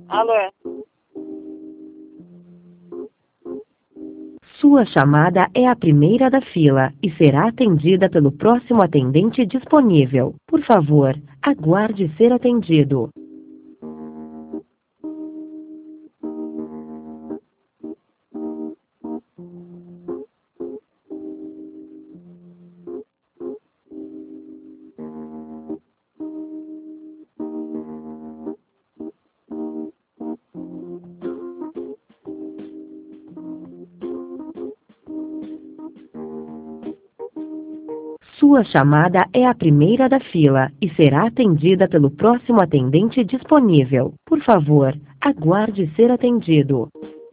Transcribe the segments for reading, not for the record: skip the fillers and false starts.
Alô? Sua chamada é a primeira da fila e será atendida pelo próximo atendente disponível. Por favor, aguarde ser atendido. Sua chamada é a primeira da fila e será atendida pelo próximo atendente disponível. Por favor, aguarde ser atendido.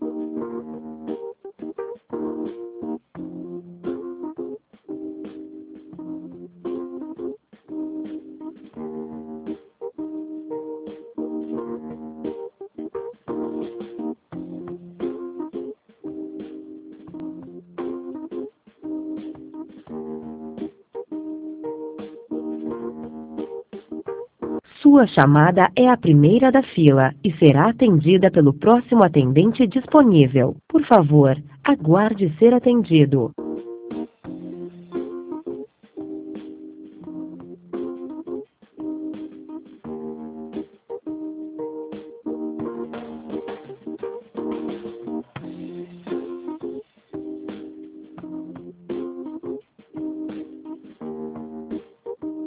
Sua chamada é a primeira da fila e será atendida pelo próximo atendente disponível. Por favor, aguarde ser atendido.